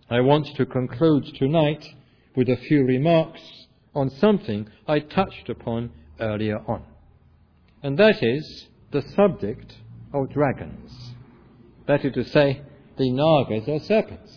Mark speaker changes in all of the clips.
Speaker 1: I want to conclude tonight with a few remarks on something I touched upon earlier on, and that is the subject of dragons. That is to say, the Nagas or serpents.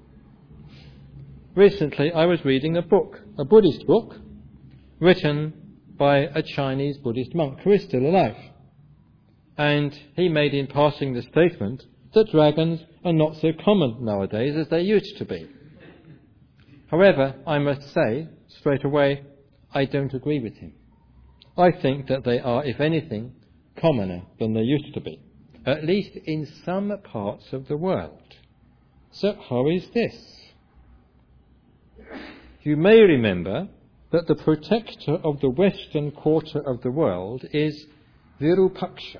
Speaker 1: Recently I was reading a book, a Buddhist book, written by a Chinese Buddhist monk who is still alive. And he made in passing the statement that dragons are not so common nowadays as they used to be. However, I must say straight away, I don't agree with him. I think that they are, if anything, commoner than they used to be, at least in some parts of the world. So how is this? You may remember that the protector of the western quarter of the world is Virupaksha.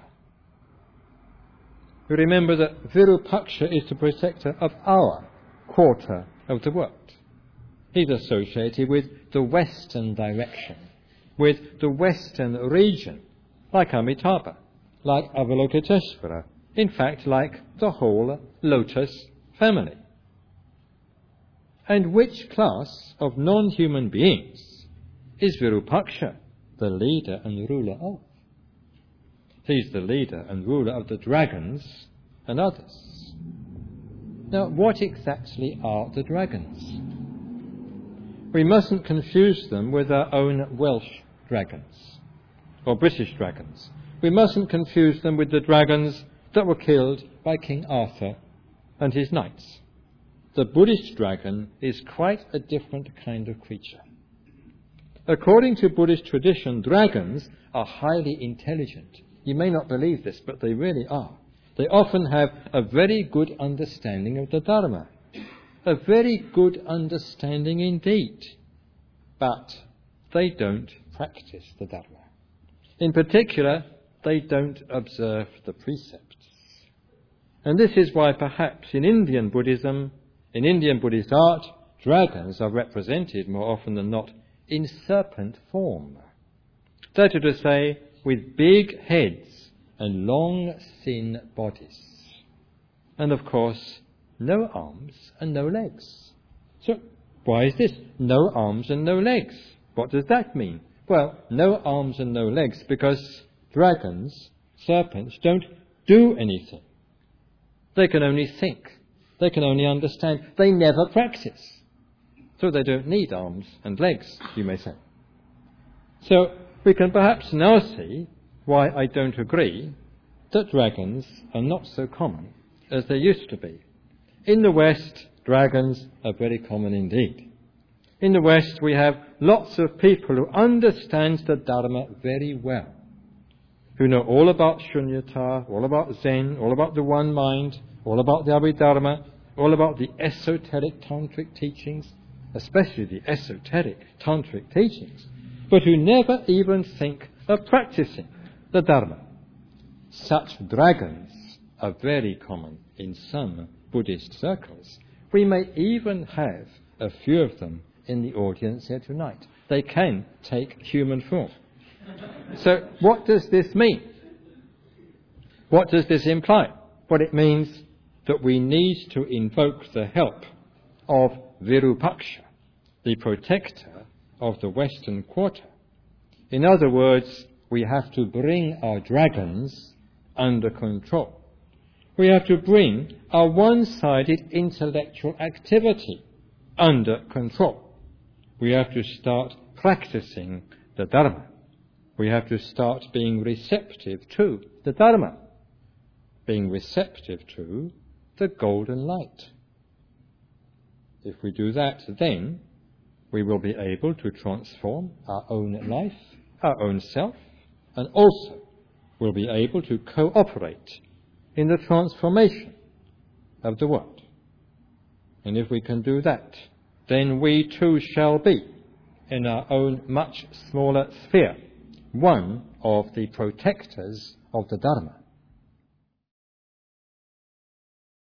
Speaker 1: You remember that Virupaksha is the protector of our quarter of the world. He's associated with the western direction, with the western region, like Amitabha, like Avalokiteshvara, in fact like the whole Lotus family. And which class of non-human beings is Virupaksha the leader and ruler of? He's the leader and ruler of the dragons and others. Now, what exactly are the dragons? We mustn't confuse them with our own Welsh dragons or British dragons. We mustn't confuse them with the dragons that were killed by King Arthur and his knights. The Buddhist dragon is quite a different kind of creature. According to Buddhist tradition, dragons are highly intelligent. You may not believe this, but they really are. They often have a very good understanding of the Dharma. A very good understanding indeed. But they don't practice the Dharma. In particular, they don't observe the precepts. And this is why perhaps in Indian Buddhism, in Indian Buddhist art, dragons are represented more often than not in serpent form. That is to say, with big heads and long, thin bodies. And of course, no arms and no legs. So, why is this? No arms and no legs. What does that mean? Well, no arms and no legs because dragons, serpents, don't do anything. They can only think. They can only understand. They never practice. So they don't need arms and legs, you may say. So we can perhaps now see why I don't agree that dragons are not so common as they used to be. In the West, dragons are very common indeed. In the West, we have lots of people who understand the Dharma very well, who know all about Shunyata, all about Zen, all about the one mind, all about the Abhidharma, all about the esoteric tantric teachings, especially the esoteric tantric teachings, but who never even think of practicing the Dharma. Such dragons are very common in some Buddhist circles. We may even have a few of them in the audience here tonight. They can take human form. So what does this mean? What does this imply? Well, it means that we need to invoke the help of Virupaksha, the protector of the Western quarter. In other words, we have to bring our dragons under control. We have to bring our one-sided intellectual activity under control. We have to start practicing the Dharma. We have to start being receptive to the Dharma, being receptive to the golden light. If we do that, then we will be able to transform our own life, our own self, and also will be able to cooperate in the transformation of the world. And if we can do that, then we too shall be, in our own much smaller sphere, one of the protectors of the Dharma.